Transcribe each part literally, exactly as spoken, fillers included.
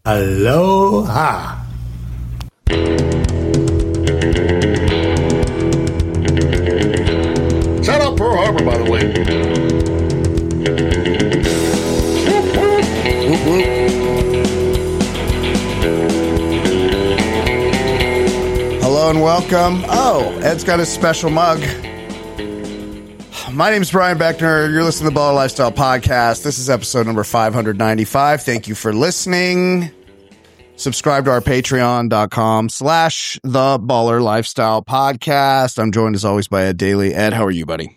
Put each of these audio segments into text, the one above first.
Aloha. Shout out Pearl Harbor, by the way. Whoop, whoop. Hello and welcome. Oh, Ed's got a special mug. My name is Brian Beckner. You're listening to the Baller Lifestyle Podcast. This is episode number five ninety-five. Thank you for listening. Subscribe to our patreon.com slash the Baller Lifestyle Podcast. I'm joined as always by Ed Daly. Ed, how are you, buddy?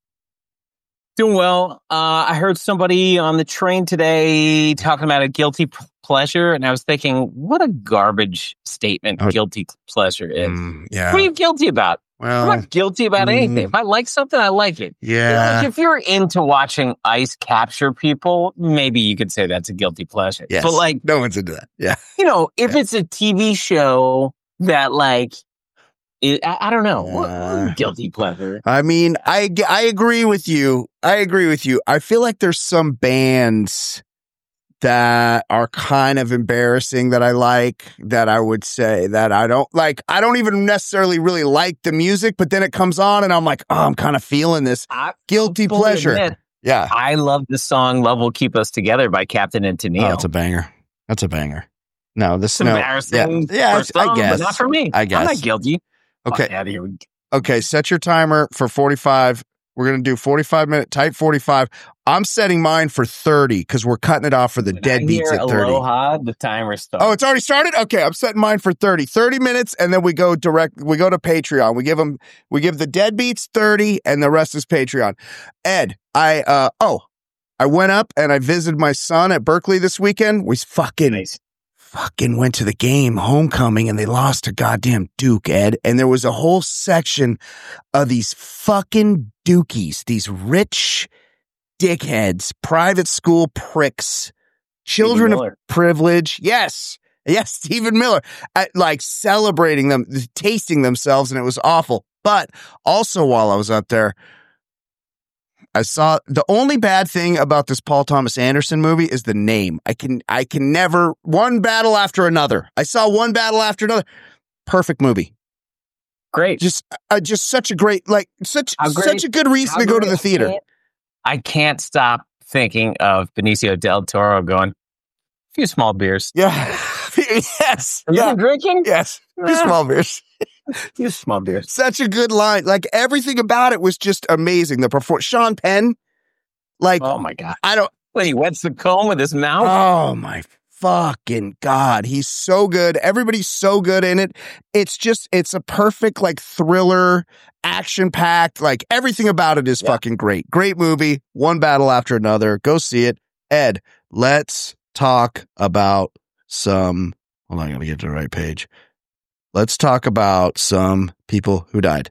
Doing well. Uh, I heard somebody on the train today talking about a guilty p- pleasure, and I was thinking, what a garbage statement Oh. guilty pleasure is. Mm, yeah. What are you guilty about? Well, I'm not guilty about anything. mm, If I like something, I like it. yeah. Like if you're into watching ice capture people, maybe you could say that's a guilty pleasure. Yes. But like, No one's into that. Yeah. you know, if Yeah. it's a T V show that like, it, I, I don't know, what, Uh, what guilty pleasure? I mean, I, I agree with you. I agree with you. I feel like there's some bands that are kind of embarrassing that I like, that I would say that I don't like. I don't even necessarily really like the music, but then it comes on and I'm like, oh, I'm kind of feeling this I guilty fully pleasure. admit, Yeah. I love the song "Love Will Keep Us Together" by Captain and Oh, Tennille. it's a banger. That's a banger. No, this It's no. embarrassing. Yeah, yeah for I some, guess. but not for me. I I'm guess. not guilty. Okay. Fuck outta here. Okay, set your timer for forty-five. We're going to do forty-five minute, type forty-five. I'm setting mine for thirty because we're cutting it off for the When I deadbeats hear at thirty. Aloha, the timer starts. Oh, it's already started? Okay, I'm setting mine for thirty. thirty minutes, and then we go direct, we go to Patreon. We give them, we give the deadbeats thirty, and the rest is Patreon. Ed, I, uh, oh, I went up and I visited my son at Berkeley this weekend. We fucking, Nice. fucking went to the game, homecoming, and they lost to goddamn Duke, Ed. And there was a whole section of these fucking Dukies, these rich dickheads, private school pricks, children of Miller. privilege. Yes. Yes, Stephen Miller, at, like celebrating them, tasting themselves, and it was awful. But also while I was up there, I saw the only bad thing about this Paul Thomas Anderson movie is the name. I can, I can never, one battle after another. I saw one battle after another. Perfect movie. Great. Just, uh, just such a great, like such, How great- such a good reason How to go to great- the theater. I can't, I can't stop thinking of Benicio del Toro going, a few small beers. Yeah. Yes. Have you Yeah. been drinking? Yes. Two small beers. A few small beers. Such a good line. Like everything about it was just amazing. The performance, Sean Penn, like, Oh my God. I don't, When he wets the comb with his mouth. oh my fucking God. He's so good. Everybody's so good in it. It's just, it's a perfect, like, thriller, action packed. Like, everything about it is Yeah. fucking great. Great movie. One battle after another. Go see it. Ed, let's talk about some, hold on, I gotta get to the right page. Let's talk about some people who died.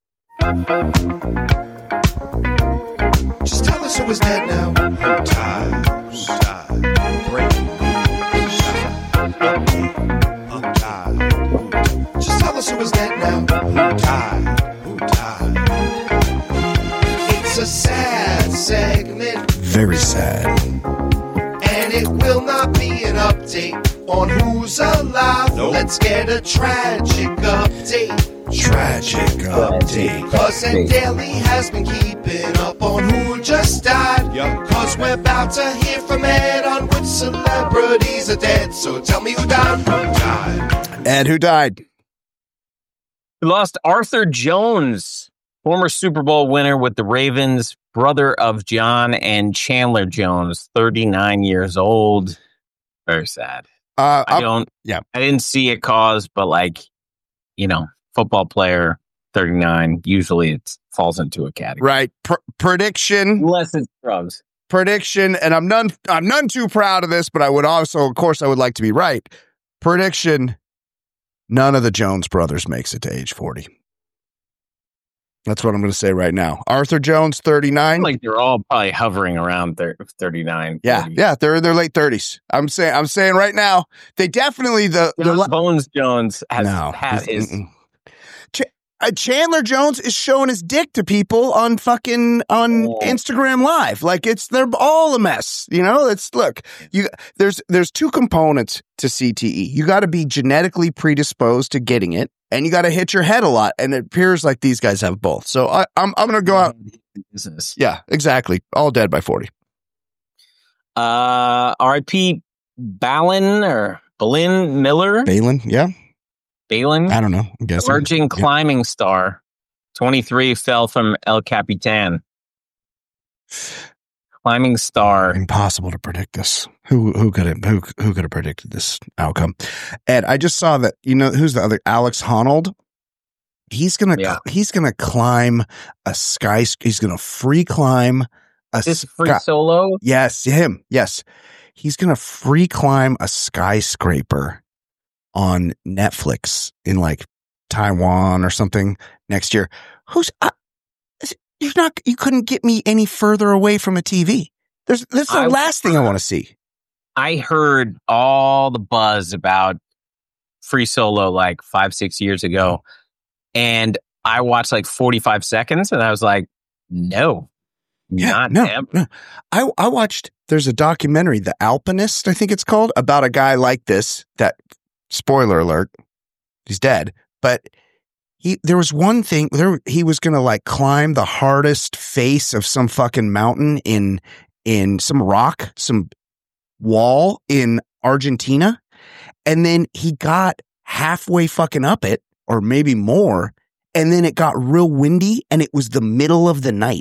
Just tell us who is dead now. Who died? Who died? Breaking news. Update. Who died? Just tell us who is dead now. Who died? Who died? It's a sad segment, Very sad. and it will not be an update on who's alive. Nope. Let's get a tragic update. Tragic update. Cause Ed Daly has been keeping up on who just died. Cause we're about to hear from Ed on which celebrities are dead. So tell me who died. Who died? Ed, who died? We lost Arthur Jones, former Super Bowl winner with the Ravens, brother of John and Chandler Jones, thirty-nine years old. Very sad. Uh, I I'm- don't, yeah. I didn't see it cause, but like, you know, football player, thirty-nine, usually it falls into a category. right. Pr- prediction. Unless it's drugs. prediction, and I'm none I'm none too proud of this, but I would also, of course, I would like to be right. Prediction: none of the Jones brothers makes it to age forty. That's what I'm going to say right now. Arthur Jones, thirty-nine. Like they're all probably hovering around thir- thirty-nine. yeah, forty. yeah, they're in their late thirties. I'm saying, I'm saying right now, they definitely the the John la- Bones Jones has no had his mm-mm. uh, Chandler Jones is showing his dick to people on fucking on Oh. Instagram Live. Like it's they're all a mess. You know, it's look. You there's there's two components to C T E. You got to be genetically predisposed to getting it, and you got to hit your head a lot. And it appears like these guys have both. So I, I'm I'm gonna go out. Business. Yeah, exactly. All dead by forty. Uh, R I P Balin or Balin Miller. Balin, yeah. Balin. I don't know. I'm guessing. Emerging Yeah. climbing star. twenty-three fell from El Capitan. Climbing star. Impossible to predict this. Who who could have who who could have predicted this outcome? Ed, I just saw that. You know who's the other? Alex Honnold. He's gonna Yeah. he's gonna climb a sky. He's gonna free climb a This free sky- solo. Yes, him. Yes, he's gonna free climb a skyscraper on Netflix in like Taiwan or something next year. Who's uh, you're not? You couldn't get me any further away from a T V. There's that's the I- last thing I want to see. I heard all the buzz about free solo like five, six years ago. And I watched like forty-five seconds and I was like, no, not no, ever. no. I I watched. There's a documentary, The Alpinist, I think it's called, about a guy like this. That spoiler alert, he's dead. But he there was one thing there. He was gonna like climb the hardest face of some fucking mountain in in some rock, some wall in Argentina, and then he got halfway fucking up it, or maybe more, and then it got real windy, and it was the middle of the night.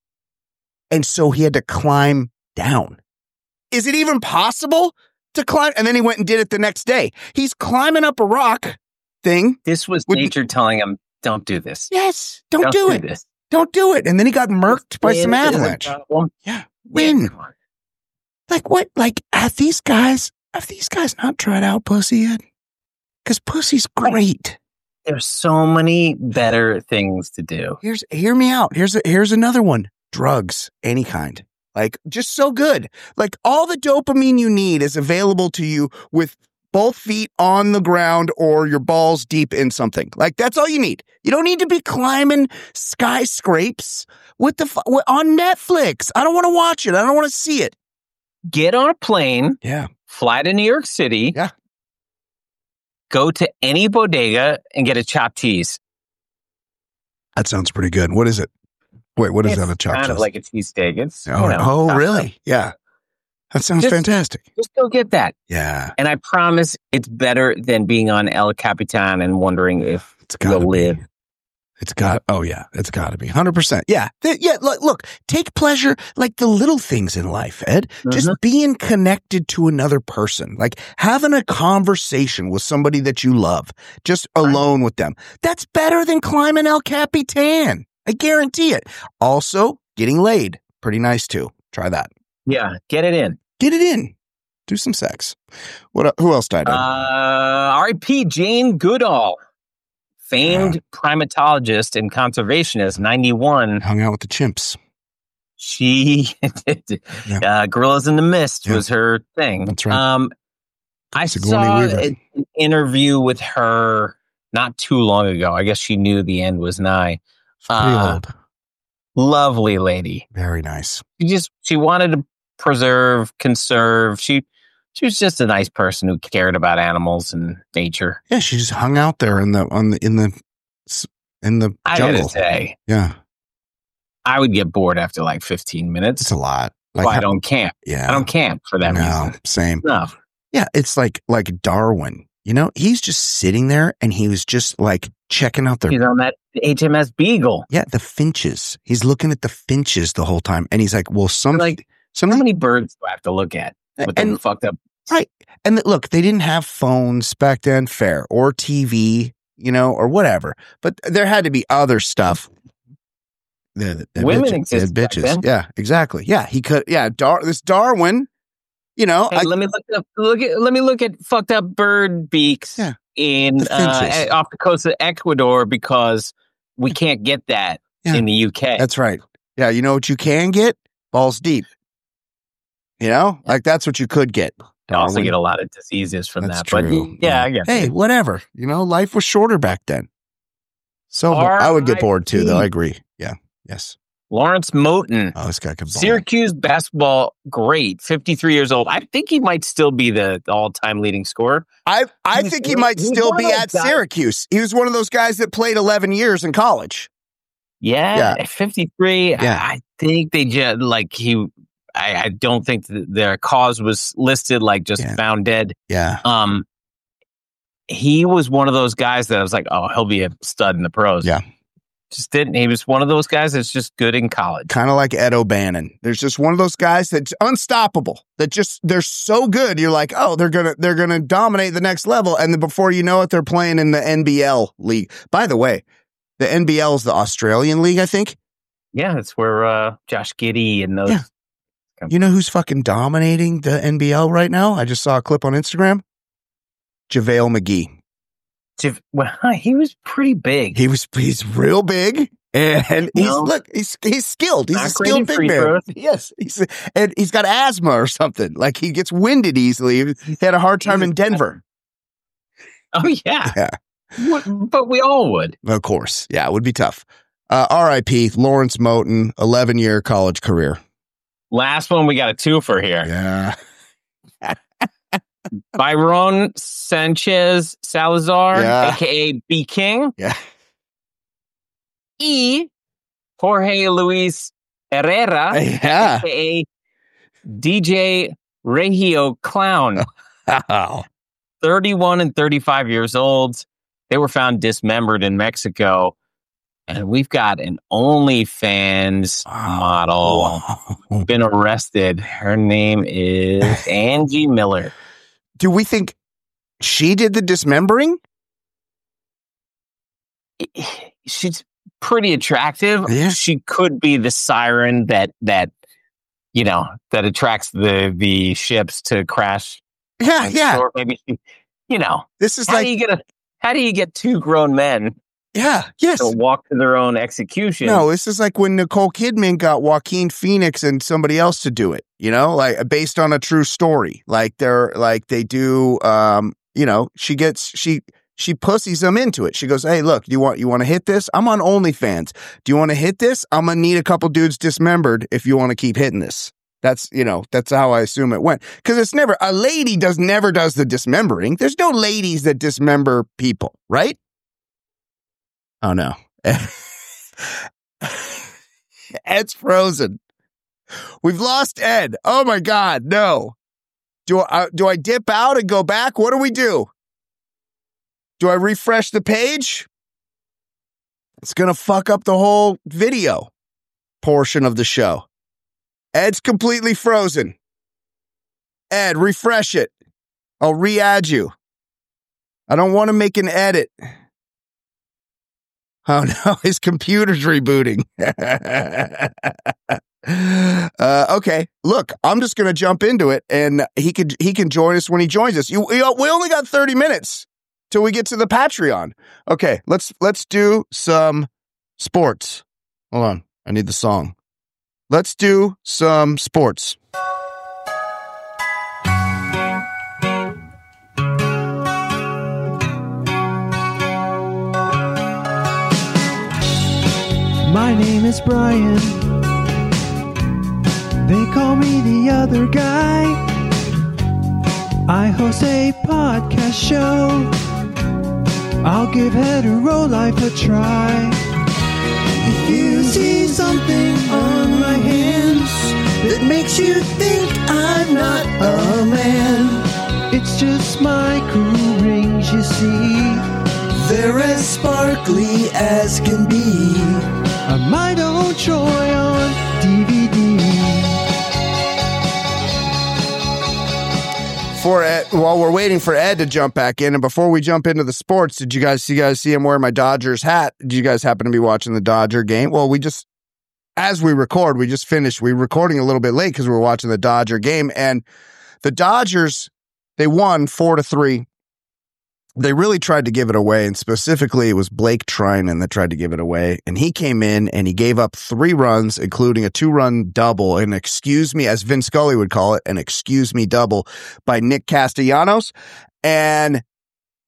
And so he had to climb down. Is it even possible to climb? And then he went and did it the next day. He's climbing up a rock thing. This was Would- nature telling him, don't do this. Yes, don't, do it. This. Don't do it. And then he got murked by some Wind is a avalanche. problem. Yeah, Wind. wind. Like what? Like have these guys? Have these guys not tried out pussy yet? Because pussy's great. There's so many better things to do. Here's hear me out. Here's a, here's another one. Drugs, any kind. Like just so good. Like all the dopamine you need is available to you with both feet on the ground or your balls deep in something. Like that's all you need. You don't need to be climbing skyscrapes with the fu- on Netflix. I don't want to watch it. I don't want to see it. Get on a plane, Yeah. fly to New York City. Yeah. Go to any bodega and get a chopped cheese. That sounds pretty good. What is it? Wait, what is It's that? A chopped kind of cheese? like a cheesesteak. It's Oh, you know, oh chopped up. really? Yeah. That sounds Just- fantastic. Just go get that. Yeah. And I promise it's better than being on El Capitan and wondering if It's got to you'll live. It's got, oh yeah, it's got to be one hundred percent. Yeah. Th- yeah. Look, look, take pleasure like the little things in life, Ed. Just Mhm. being connected to another person, like having a conversation with somebody that you love, just alone with them. That's better than climbing El Capitan. I guarantee it. Also, getting laid. Pretty nice too. Try that. Yeah, get it in. Get it in. Do some sex. What? el- Who else died? Uh, Ed? R I P Jane Goodall, famed primatologist and conservationist, ninety-one. Hung out with the chimps. She, uh, Gorillas in the Mist Yeah. was her thing. That's right. Um, I Sigourney saw Weaver. an an interview with her not too long ago. I guess she knew the end was nigh. She's pretty Uh, old. Lovely lady. Very nice. She just she wanted to preserve, conserve. She she was just a nice person who cared about animals and nature. Yeah, she just hung out there in the on the in the s- in the I jungle. gotta say, Yeah, I would get bored after like fifteen minutes. it's a lot. Like So I how- don't camp. yeah, I don't camp for that no, reason. same. No. Yeah, it's like like Darwin. You know, he's just sitting there and he was just like checking out the He's on that H M S Beagle. yeah the finches. He's looking at the finches the whole time, and he's like, "Well, some Like, some how many birds do I have to look at with them and fucked up? right." And th- look, they didn't have phones back then, fair, or T V, you know, or whatever. But there had to be other stuff. The, the Women bitches, existed the back bitches. then. Yeah, exactly. Yeah, he could. Yeah, Dar- this Darwin. You know, Hey, I, let me look up. Look at. Let me look at fucked up bird beaks Yeah. in The uh, finches. eh, off the coast of Ecuador because we can't get that Yeah. in the U K. that's right. Yeah, you know what you can get? Balls deep. You know, like that's what you could get. I also Darwin. get a lot of diseases from That's that. true. But yeah, I get Hey, it. whatever. You know, life was shorter back then. So bo- I would get bored too, though. I agree. Yeah. Yes. Lawrence Moten. Oh, this guy could ball. Syracuse basketball great, fifty-three years old. I think he might still be the all-time leading scorer. I I think he might still be at Syracuse. He was one of those guys that played eleven years in college. Yeah, Yeah. at fifty-three. Yeah. I think they just like he. I, I don't think th- their cause was listed, like just Yeah. found dead. Yeah. Um, he was one of those guys that I was like, oh, he'll be a stud in the pros. Yeah. Just didn't. He was one of those guys that's just good in college. Kind of like Ed O'Bannon. There's just one of those guys that's unstoppable. That just they're so good. You're like, oh, they're gonna they're gonna dominate the next level, and then before you know it, they're playing in the N B L league. By the way, the N B L is the Australian league, I think. Yeah, that's where uh, Josh Giddey and those. Yeah. You know who's fucking dominating the N B L right now? I just saw a clip on Instagram. JaVale McGee. Jiv- Well, he was pretty big. He was he's real big. And he's No. look, he's he's skilled. He's Not a skilled great at big free man. throws. Yes, he's and he's got asthma or something. Like he gets winded easily. He had a hard time in Denver. Oh yeah, Yeah, What- but we all would. of course. Yeah, it would be tough. Uh, R I P Lawrence Moten, eleven year college career. Last one, we got a twofer here. Yeah, Byron Sanchez Salazar, Yeah. aka B King. yeah. E. Jorge Luis Herrera, Yeah. aka D J Regio Clown. Wow. thirty-one and thirty-five years old. They were found dismembered in Mexico. And we've got an OnlyFans model Wow. been arrested. Her name is Angie Miller. Do we think she did the dismembering? She's pretty attractive. Yeah. She could be the siren that that you know that attracts the the ships to crash. Yeah, yeah. Or maybe she, you know, This is how like, do you get a how do you get two grown men yeah, yes. to walk to their own execution? No, this is like when Nicole Kidman got Joaquin Phoenix and somebody else to do it, you know, like based on a true story. Like they're like they do, um, you know, she gets, she, she pussies them into it. She goes, hey, look, do you want, you want to hit this? I'm on OnlyFans. Do you want to hit this? I'm going to need a couple dudes dismembered if you want to keep hitting this. That's, you know, that's how I assume it went. Cause it's never, a lady does never does the dismembering. There's no ladies that dismember people, right? Oh no. Ed's frozen. We've lost Ed. Oh my God. No. Do I, do I dip out and go back? What do we do? Do I refresh the page? It's going to fuck up the whole video portion of the show. Ed's completely frozen. Ed, refresh it. I'll re-add you. I don't want to make an edit. Oh no, his computer's rebooting. uh, okay, look, I'm just going to jump into it, and he could he can join us when he joins us. You, you know, we only got thirty minutes till we get to the Patreon. Okay, let's let's do some sports. Hold on, I need the song. Let's do some sports. My name is Brian. They call me the other guy. I host a podcast show. I'll give hetero life a try. If you see something on my hands that makes you think I'm not a man, it's just my cool rings, you see. They're as sparkly as can be. I might own Troy on D V D. For Ed, while we're waiting for Ed to jump back in, and before we jump into the sports, did you guys see you guys see him wearing my Dodgers hat? Did you guys happen to be watching the Dodger game? Well, we just, as we record, we just finished. We were recording a little bit late because we were watching the Dodger game, and the Dodgers, they won four to three. They really tried to give it away, and specifically it was Blake Trinan that tried to give it away, and he came in and he gave up three runs, including a two-run double, an excuse me, as Vin Scully would call it, an excuse me double by Nick Castellanos, and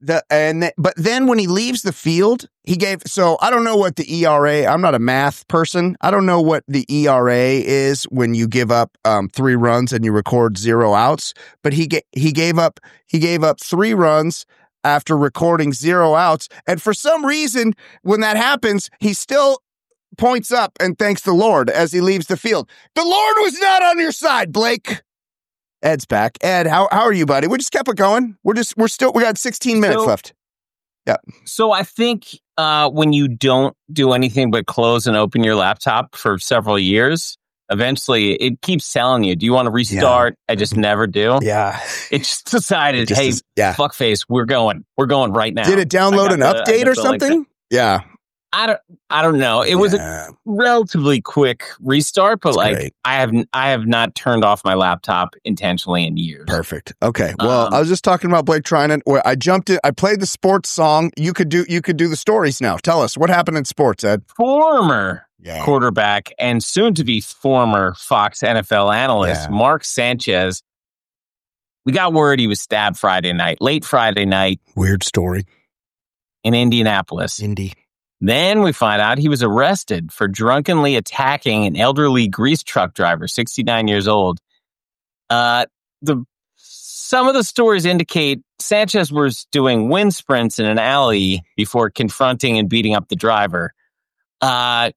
The and th- but then when he leaves the field, he gave. So I don't know what the E R A. I'm not a math person. I don't know what the E R A is when you give up um, three runs and you record zero outs. But he ga- he gave up he gave up three runs after recording zero outs. And for some reason, when that happens, he still points up and thanks the Lord as he leaves the field. The Lord was not on your side, Blake. Ed's back. Ed, how how are you, buddy? We just kept it going. We're just we're still we got sixteen minutes so, left. Yeah. So I think uh, when you don't do anything but close and open your laptop for several years, eventually it keeps telling you, do you want to restart? Yeah. I just never do. Yeah. It just decided, it just hey, is, yeah. fuckface, we're going. We're going right now. Did it download an the, update or something? Like yeah. I don't I don't know. It yeah. was a relatively quick restart, but That's like great. I have I have not turned off my laptop intentionally in years. Perfect. Okay. Well, Um, I was just talking about Blake Trinan where I jumped in, I played the sports song. You could do you could do the stories now. Tell us what happened in sports, Ed. Former yeah. quarterback and soon to be former Fox N F L analyst yeah. Mark Sanchez. We got word he was stabbed Friday night, late Friday night. Weird story. In Indianapolis. Indy. Then we find out he was arrested for drunkenly attacking an elderly grease truck driver, sixty-nine years old. Uh, the some of the stories indicate Sanchez was doing wind sprints in an alley before confronting and beating up the driver. Uh,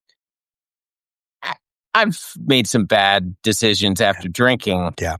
I've made some bad decisions after drinking. Yeah.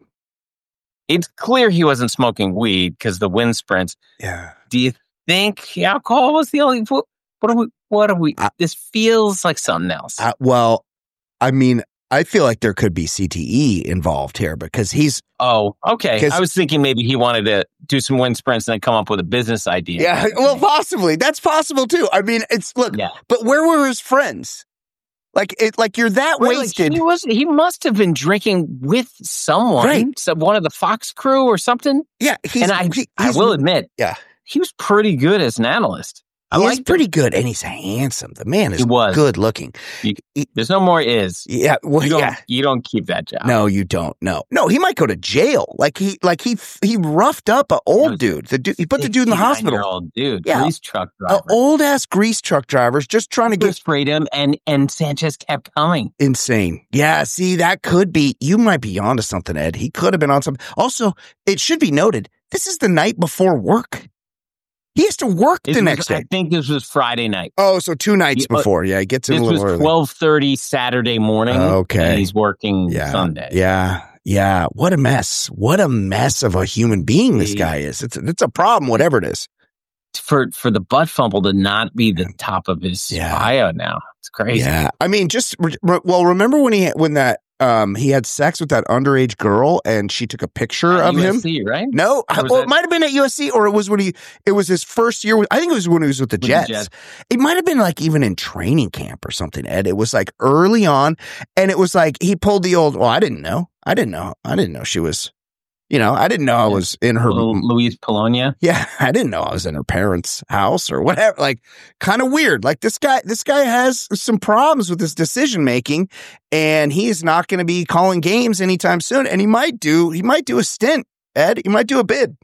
It's clear he wasn't smoking weed because the wind sprints. Yeah. Do you think alcohol was the only... What are we... What are we? Uh, this feels like something else. Uh, well, I mean, I feel like there could be C T E involved here because he's. Oh, okay. I was thinking maybe he wanted to do some wind sprints and then come up with a business idea. Yeah, well, possibly. That's possible too. I mean, it's look, yeah. But where were his friends? Like, it, like you're that well, wasted. Like he was. He must have been drinking with someone, right. So one of the Fox crew or something. Yeah, he's, and I, he, I will admit, yeah, he was pretty good as an analyst. I he's pretty him. good, and he's handsome. The man is good looking. You, he, there's no more is. Yeah, well, you don't, yeah. You don't keep that job. No, you don't. No, no. He might go to jail. Like he, like he, he roughed up an old dude. The dude, he put the dude in the hospital. Old dude, yeah, grease truck driver, old ass grease truck drivers just trying to get sprayed him, and and Sanchez kept coming. Insane. Yeah. See, that could be. You might be onto something, Ed. He could have been on something. Also, it should be noted. This is the night before work. He has to work this the was, next day. I think this was Friday night. Oh, so two nights he, before. Yeah, he gets in a little early. This was twelve thirty Saturday morning. Okay. And he's working yeah. Sunday. Yeah. Yeah. What a mess. What a mess of a human being this guy is. It's, it's a problem, whatever it is. For for the butt fumble to not be the top of his yeah. bio now. It's crazy. Yeah. I mean, just, well, remember when he, when that, Um, he had sex with that underage girl, and she took a picture at of U S C, him. Right? No, well, that- it might have been at U S C, or it was when he. It was his first year. With, I think it was when he was with the, with Jets. the Jets. It might have been like even in training camp or something. Ed, it was like early on, and it was like he pulled the old. Well, I didn't know. I didn't know. I didn't know she was. You know, I didn't know I was in her. Louise Polonia. Yeah, I didn't know I was in her parents' house or whatever. Like, kind of weird. Like this guy, this guy has some problems with his decision making, and he is not going to be calling games anytime soon. And he might do. He might do a stint. Ed, he might do a bid.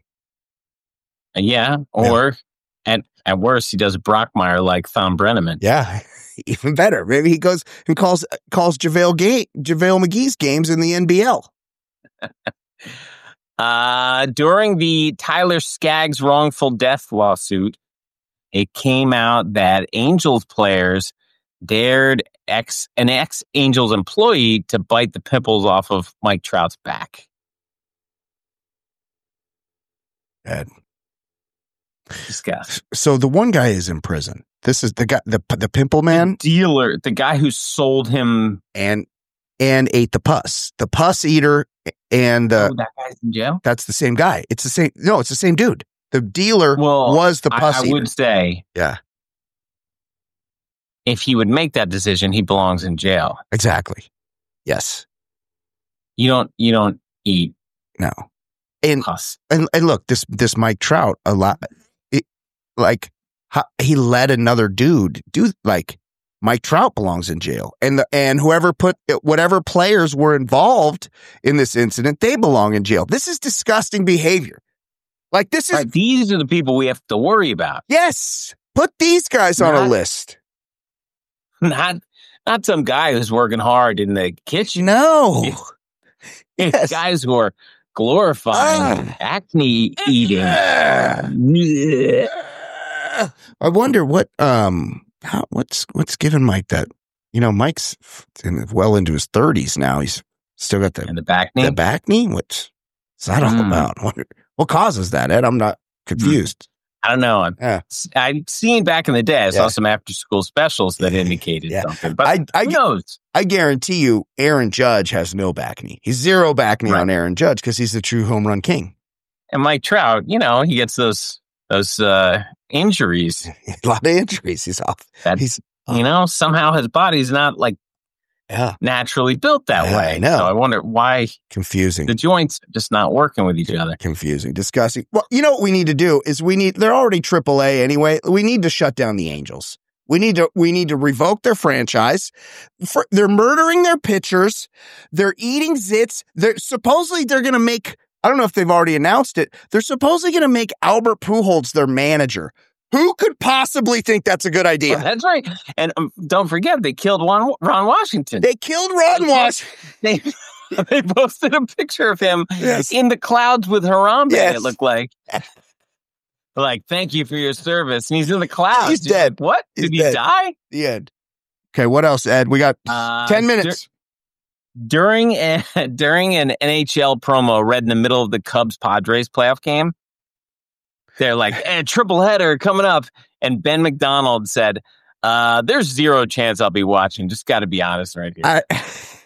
Yeah, or yeah. at at worst, he does Brockmeyer like Thom Brenneman. Yeah, even better. Maybe he goes and calls calls JaVale Ga- JaVale McGee's games in the N B L. Uh, during the Tyler Skaggs wrongful death lawsuit, it came out that Angels players dared ex an ex-Angels employee to bite the pimples off of Mike Trout's back. Ed. Discuss. So the one guy is in prison. This is the guy, the the pimple man, the dealer, the guy who sold him and and ate the pus, the pus eater. And uh, oh, that guy's in jail. That's the same guy. It's the same. No, it's the same dude. The dealer well, was the pus I, I eater. would say, yeah. If he would make that decision, he belongs in jail. Exactly. Yes. You don't. You don't eat. No. And pus. And, and look, this this Mike Trout a lot. It, like he let another dude do like. Mike Trout belongs in jail, and the, and whoever put whatever players were involved in this incident, they belong in jail. This is disgusting behavior. Like this is, Right, these are the people we have to worry about. yes, put these guys on a Not- list. Not not some guy who's working hard in the kitchen. No. It's Yes. guys who are glorifying Ah. acne eating. I wonder what um how, what's what's giving Mike that. You know, Mike's in, well into his thirties now. He's still got the And the back knee. the back knee. What's that all Mm. about? What, what causes that, Ed? I'm not confused. I don't know. I've, Yeah. I've seen back in the day, I saw Yeah. some after school specials that indicated Yeah. something. But I I, who knows? I guarantee you, Aaron Judge has no back knee. He's zero back knee Right. on Aaron Judge because he's the true home run king. And Mike Trout, you know, he gets those those uh, injuries. A lot of injuries. He's off. That, He's you know, somehow his body's not like yeah naturally built that Yeah, way. I know. So I wonder why confusing. the joints are just not working with each other. Confusing, disgusting. Well, you know what we need to do is we need, they're already triple A anyway. We need to shut down the Angels. We need to, we need to revoke their franchise. For, they're murdering their pitchers. They're eating zits. They're supposedly they're going to make, I don't know if they've already announced it. They're supposedly going to make Albert Pujols their manager. Who could possibly think that's a good idea? Well, that's right. And um, don't forget, they killed Ron, Ron Washington. They killed Ron Wash. They, they posted a picture of him Yes. in the clouds with Harambe, Yes. it looked like. Like, thank you for your service. And he's in the clouds. He's You're dead. like, what? He's Did he dead. die? The end. Okay, what else, Ed? We got Uh, ten minutes. dur- during, a, during an N H L promo read in the middle of the Cubs-Padres playoff game, they're like, eh, triple header coming up. And Ben McDonald said, uh, there's zero chance I'll be watching. Just got to be honest right here. I,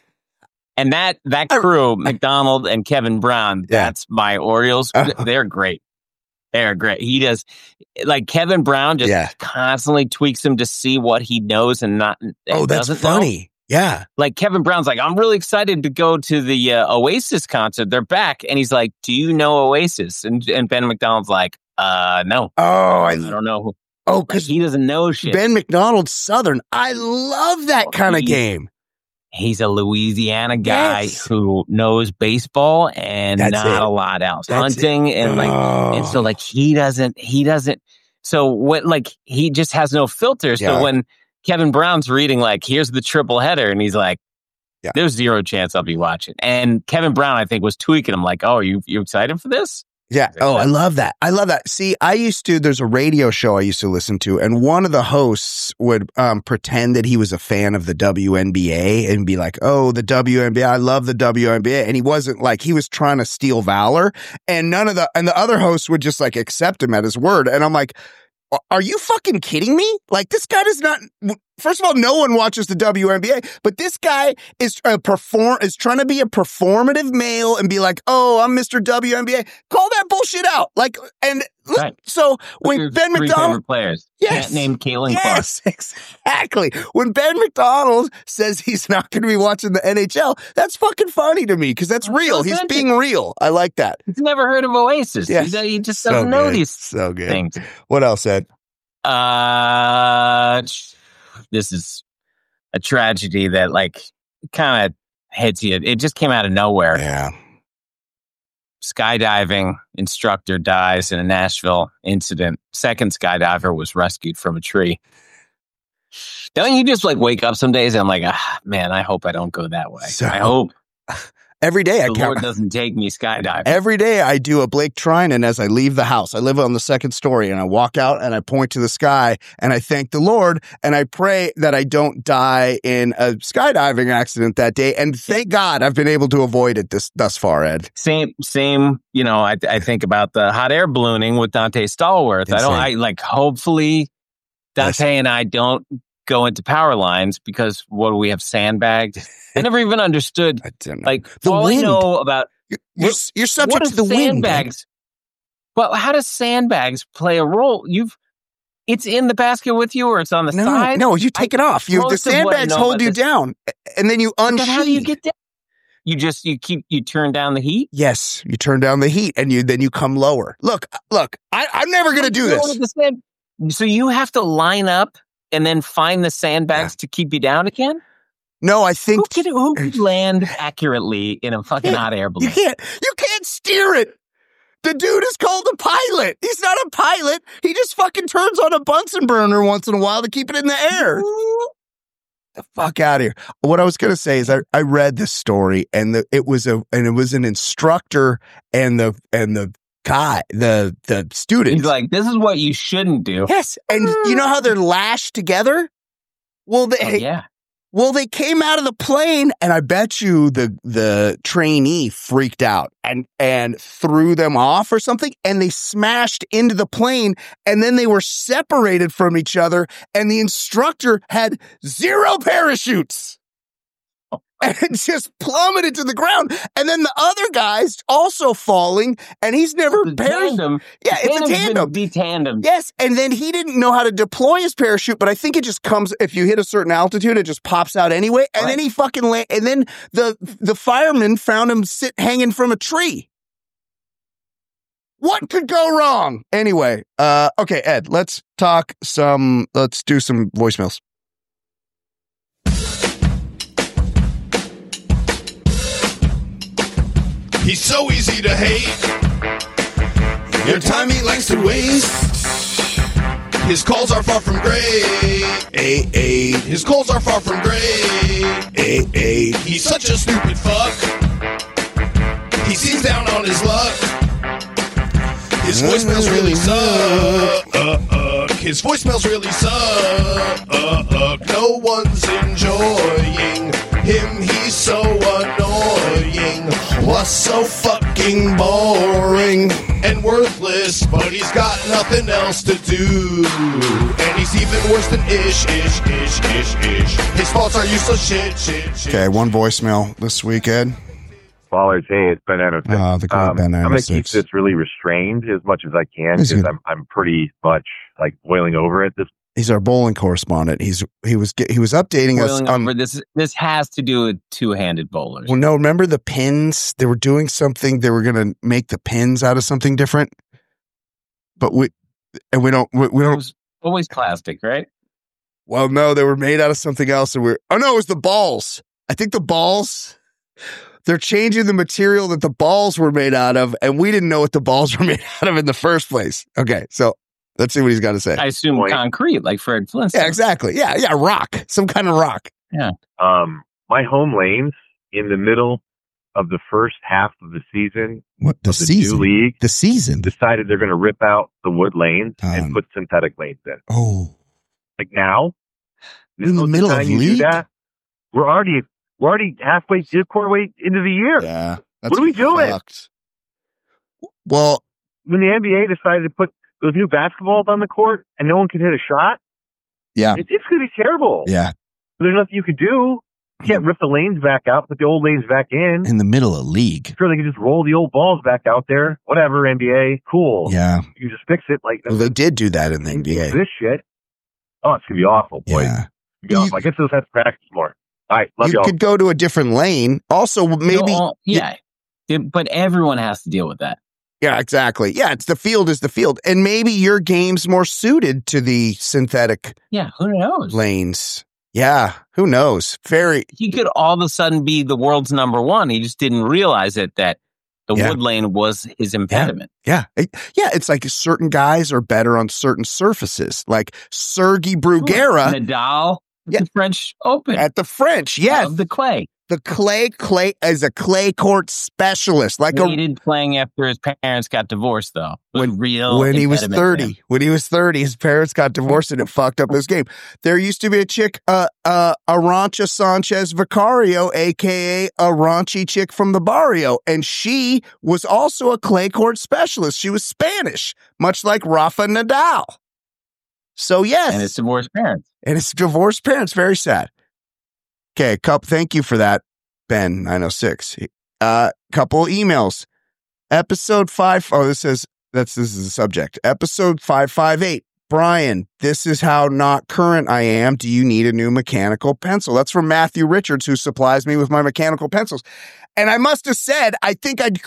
And that that I- crew, McDonald and Kevin Brown, Yeah. that's my Orioles. Uh. They're great. They're great. He does, like Kevin Brown just Yeah. constantly tweaks him to see what he knows and not. and oh, that's doesn't know. funny. Yeah. Like Kevin Brown's like, I'm really excited to go to the uh, Oasis concert. They're back. And he's like, do you know Oasis? And, and Ben McDonald's like, uh, no, Oh, I, I don't know. Who. oh, Like, because he doesn't know shit. Ben McDonald's Southern. I love that Oh, kind of he- game. He's a Louisiana guy Yes. who knows baseball and That's not it. a lot else. That's Hunting and like, Oh. and so like he doesn't, he doesn't. So what? Like he just has no filter. So Yeah. when Kevin Brown's reading, like, here's the triple header, and he's like, Yeah. there's zero chance I'll be watching. And Kevin Brown, I think, was tweaking him like, oh, you you excited for this? Yeah. Oh, I love that. I love that. See, I used to, there's a radio show I used to listen to, and one of the hosts would um, pretend that he was a fan of the W N B A and be like, oh, the W N B A, I love the W N B A. And he wasn't like, he was trying to steal valor. And none of the, and the other hosts would just like accept him at his word. And I'm like, are you fucking kidding me? Like, this guy does not, first of all, no one watches the W N B A, but this guy is a perform, is trying to be a performative male and be like, oh, I'm Mister W N B A. Call that bullshit out. Like, and Right. so when Your Ben three McDonald, favorite players, Yes. can't name Caitlin Clark. yes, exactly. When Ben McDonald says he's not going to be watching the N H L, that's fucking funny to me because that's That's real. He's authentic. being real. I like that. He's never heard of Oasis. Yes. He, he just So doesn't know good. these So good. things. What else, Ed? Uh, this is a tragedy that like kind of hits you. It just came out of nowhere. Yeah. Skydiving instructor dies in a Nashville incident. Second skydiver was rescued from a tree. Don't you just like wake up some days and I'm like, ah, man, I hope I don't go that way. So- I hope Every day I the count. Lord doesn't take me skydiving. Every day I do a Blake Trinan as I leave the house. I live on the second story and I walk out and I point to the sky and I thank the Lord and I pray that I don't die in a skydiving accident that day. And thank God I've been able to avoid it this thus far, Ed. Same, same. You know, I I think about the hot air ballooning with Dante Stallworth. I don't. I Insane. like. Hopefully, Dante Yes. and I don't go into power lines because what do we have sandbagged? I never even understood. I don't know. Like The all wind. I know about You're, you're, what- you're what subject if to the wind. Ed. sandbags. Well, how does sandbags play a role? You've it's in the basket with you, or it's on the No, side. no, you take it off. You the most of what I sandbags know hold about you this- down, and then you But unsheathe. then how do you get down? You just you keep you turn down the heat. Yes, you turn down the heat, and you then you come lower. Look, look, I, I'm never going to do Go this. with the sand- So you have to line up and then find the sandbags to keep you down again. No, I think Who can who can land accurately in a fucking Yeah, hot air you balloon? can't. You can't steer it. The dude is called a pilot. He's not a pilot. He just fucking turns on a Bunsen burner once in a while to keep it in the air. The fuck out of here. What I was going to say is I, I read this story and the, it was a, and it was an instructor and the, and the guy, the, the student. He's like, this is what you shouldn't do. Yes. And you know how they're lashed together? Well, they, Oh, yeah. well, they came out of the plane and I bet you the, the trainee freaked out and, and threw them off or something. And they smashed into the plane and then they were separated from each other. And the instructor had zero parachutes. And just plummeted to the ground. And then the other guy's also falling and he's never The parachuted. tandem. Yeah, it's a Tandem's tandem. been de-tandem. Yes, and then he didn't know how to deploy his parachute, but I think it just comes if you hit a certain altitude, it just pops out anyway. And Right. then he fucking land, and then the the fireman found him sit hanging from a tree. What could go wrong? Anyway, uh, okay, Ed, let's talk some. Let's do some voicemails. He's so easy to hate. Your time he likes to waste. His calls are far from great. His calls are far from great. He's such a stupid fuck. He seems down on his luck. His voicemails really suck. His voicemails really suck. No one's enjoying him. He's so annoying. Plus so fucking boring and worthless, but he's got nothing else to do. And he's even worse than ish, ish, ish, ish, ish. His faults are useless shit, shit, shit. Okay, one voicemail this week, Ed. Ballers, hey, it's Ben Nine oh six. Oh, the great um, Ben nine oh I'm going to keep six. this really restrained as much as I can This is because good. I'm I'm pretty much like boiling over at this. He's our bowling correspondent. He's he was he was updating us Boiling on. over. This this has to do with two-handed bowlers. Well, no, remember the pins? They were doing something. They were going to make the pins out of something different. But we, and we don't, we, we It don't, was always plastic, right? well, no, they were made out of something else. And we're, oh no, it was the balls. I think the balls, they're changing the material that the balls were made out of. And we didn't know what the balls were made out of in the first place. Okay. So let's see what he's got to say. I assume Point. concrete, like Fred Flintstone. Yeah, exactly. Yeah. Yeah. Rock, some kind of rock. Um, my home lanes in the middle of the first half of the season, What the of the season? new league, The season. decided they're going to rip out the wood lanes Um, and put synthetic lanes in. Oh, Like now, this In the is middle time of you do league? that, we're already we're already halfway, quarter way into the year. yeah. What are we doing? fucked. Well, When the N B A decided to put those new basketballs on the court and no one could hit a shot, yeah. it, it's going to be terrible. Yeah. There's nothing you could do. You can't rip the lanes back out, put the old lanes back in. In the middle of league. Sure, they can just roll the old balls back out there. Whatever, N B A, cool. Yeah. You can just fix it. Like Well, they did do that in the N B A. This shit. Oh, it's gonna be awful, boy. Yeah. It's gonna be awful. I guess they'll have to practice more. All right, love You y'all. could go to a different lane. Also, maybe. No, yeah. It- but everyone has to deal with that. Yeah, exactly. Yeah, it's the field is the field. And maybe your game's more suited to the synthetic Yeah, who knows? lanes. Yeah, who knows? Very. He could all of a sudden be the world's number one. He just didn't realize it that the Yeah. wood lane was his impediment. Yeah. It- yeah, it's like certain guys are better on certain surfaces. Like Sergei Bruguera Nadal, Yeah. the French Open at the French. Yes. of the clay. The clay clay as a clay court specialist. Like a Hated playing after his parents got divorced, though. It was When- real when he was impediment to him. thirty. When he was thirty, his parents got divorced and it fucked up his game. There used to be a chick, uh, uh, Arancha Sanchez Vicario, aka a raunchy chick from the barrio, and she was also a clay court specialist. She was Spanish, much like Rafa Nadal. So yes, And his divorced parents. and his divorced parents. Very sad. Okay, cup. Thank you for that, Ben nine oh six. Uh, couple emails. Episode five. Oh, this says that's this is the subject. Episode five five eight. Brian, this is how not current I am. Do you need a new mechanical pencil? That's from Matthew Richards, who supplies me with my mechanical pencils. And I must have said, I think I'd.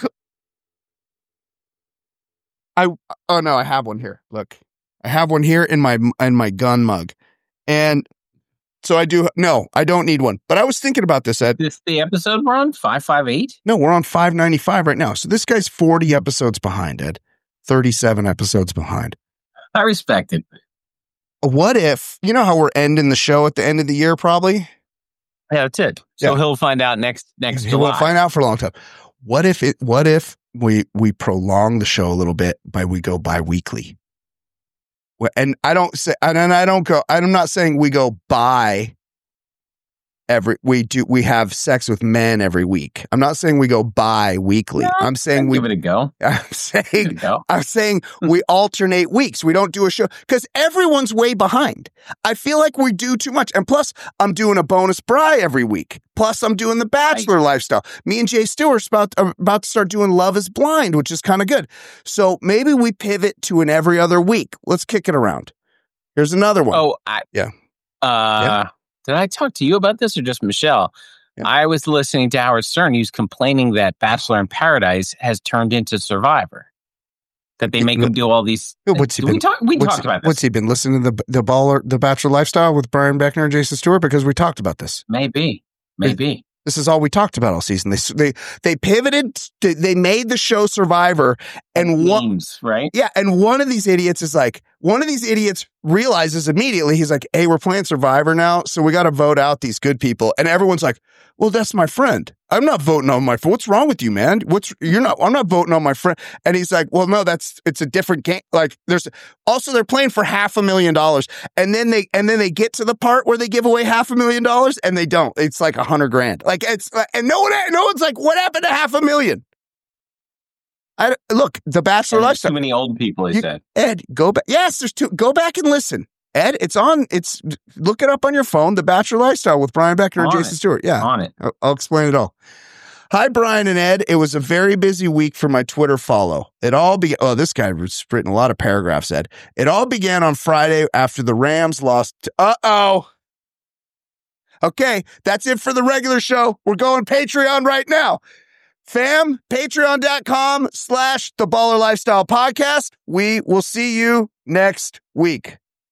I oh no, I have one here. Look, I have one here in my in my gun mug, and so I do. No, I don't need one. But I was thinking about this, Ed. This the episode we're on? five five eight? No, we're on five ninety-five right now. So this guy's forty episodes behind, Ed. thirty-seven episodes behind. I respect it. What if, you know how we're ending the show at the end of the year, probably? Yeah, that's it. So Yeah. he'll find out next next He July. won't find out for a long time. What if it? What if we we prolong the show a little bit by we go bi-weekly? Well, and I don't say, and I don't go. I'm not saying we go bi every. We do. We have sex with men every week. I'm not saying we go bi-weekly. No, I'm saying I'd we. give it a go. I'm Give it a saying. go. I'm saying we alternate weeks. We don't do a show because everyone's way behind. I feel like we do too much. And plus, I'm doing a bonus Bri every week. Plus, I'm doing the Bachelor lifestyle. Me and Jay Stewart's about, are about to start doing Love is Blind, which is kind of good. So maybe we pivot to an every other week. Let's kick it around. Here's another one. Oh, I, Yeah. Uh, Yeah. Did I talk to you about this or just Michelle? Yeah. I was listening to Howard Stern. He was complaining that Bachelor in Paradise has turned into Survivor. That they make him do all these. What's he Did been- we talk, we what's, talked about this. What's he been listening to the the baller, the Bachelor lifestyle with Brian Beckner and Jason Stewart? Because we talked about this. Maybe. Maybe. This is all we talked about all season. They they they pivoted. To, they made the show Survivor, and one Memes, right? yeah, and one of these idiots is like one of these idiots realizes immediately. He's like, "Hey, we're playing Survivor now, so we got to vote out these good people." And everyone's like, "Well, that's my friend. I'm not voting on my friend. What's wrong with you, man? What's you're not? I'm not voting on my friend." And he's like, "Well, no, that's it's a different game. Like, there's also they're playing for half a million dollars, and then they and then they get to the part where they give away half a million dollars, and they don't. It's like a hundred grand. Like it's and no one no one's like, what happened to half a million? I look the Bachelor There's lifestyle. Too many old people, he You- said. Ed, go back. Yes, there's two. Go back and listen. Ed, it's on. It's look it up on your phone. The Bachelor Lifestyle with Brian Beckner and On Jason it. Stewart. Yeah, On it. I'll, I'll explain it all. Hi, Brian and Ed. It was a very busy week for my Twitter follow. It all began. Oh, this guy was written a lot of paragraphs, Ed. It all began on Friday after the Rams lost. Uh oh. Okay, that's it for the regular show. We're going Patreon right now. Fam, patreon.com slash the Baller Lifestyle Podcast. We will see you next week.